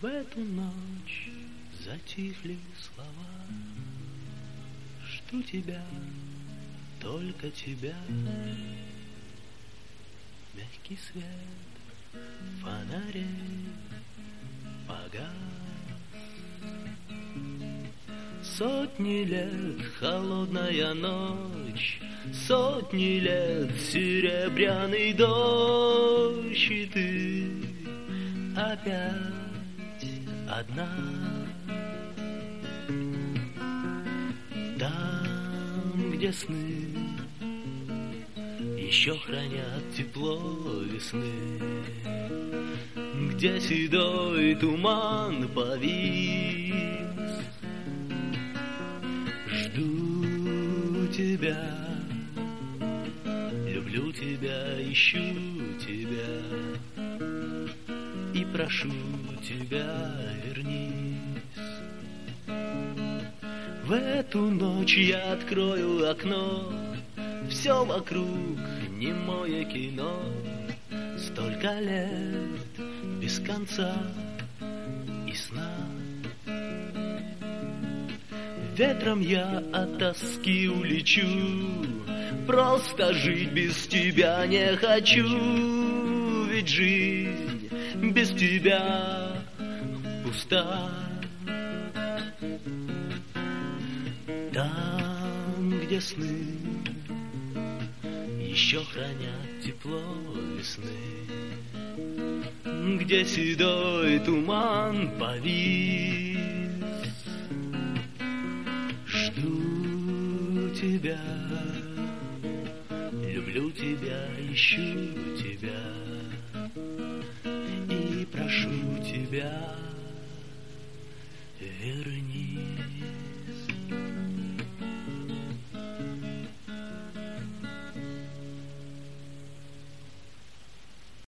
В эту ночь затихли слова. Жду тебя, только тебя. Мягкий свет фонарей погас. Сотни лет холодная ночь, сотни лет серебряный дождь, и ты опять одна. Там, где сны еще хранят тепло весны, где седой туман повис. Жду тебя, люблю тебя, ищу тебя и прошу тебя, вернись. В эту ночь я открою окно, все вокруг немое кино. Столько лет без конца и сна. Ветром я от тоски улечу, просто жить без тебя не хочу. Ведь жизнь без тебя пуста. Там, где сны еще хранят тепло весны, где седой туман повис. Жду тебя, люблю тебя, ищу тебя и прошу тебя, вернись.